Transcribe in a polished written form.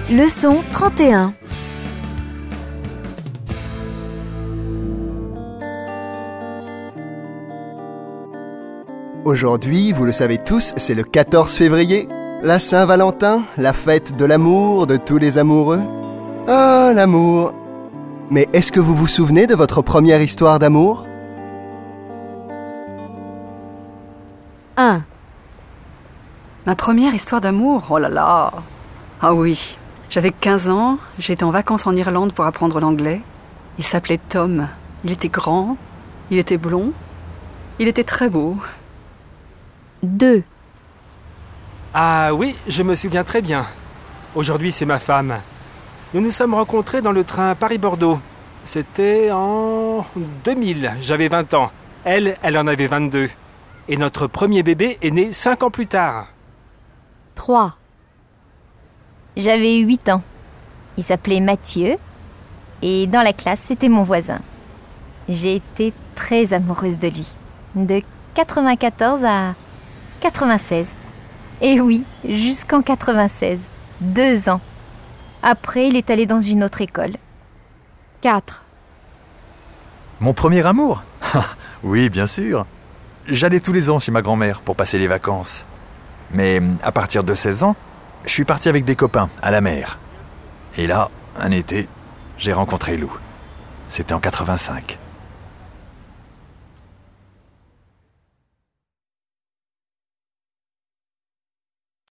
Leçon 31. Aujourd'hui, vous le savez tous, c'est le 14 février. La Saint-Valentin, la fête de l'amour, de tous les amoureux. Ah, l'amour. Mais est-ce que vous vous souvenez de votre première histoire d'amour ? 1. Ma première histoire d'amour, oh là là. Ah oui, j'avais 15 ans, j'étais en vacances en Irlande pour apprendre l'anglais. Il s'appelait Tom, il était grand, il était blond, il était très beau. 2. Ah oui, je me souviens très bien. Aujourd'hui, c'est ma femme. Nous nous sommes rencontrés dans le train Paris-Bordeaux. C'était en 2000, j'avais 20 ans. Elle en avait 22. Et notre premier bébé est né 5 ans plus tard. 3. J'avais 8 ans. Il s'appelait Mathieu. Et dans la classe, c'était mon voisin. J'ai été très amoureuse de lui. De 94 à 96. Et oui, jusqu'en 96. 2 ans. Après, il est allé dans une autre école. 4. Mon premier amour ? Oui, bien sûr. J'allais tous les ans chez ma grand-mère pour passer les vacances. Mais à partir de 16 ans, je suis parti avec des copains à la mer. Et là, un été, j'ai rencontré Lou. C'était en 85.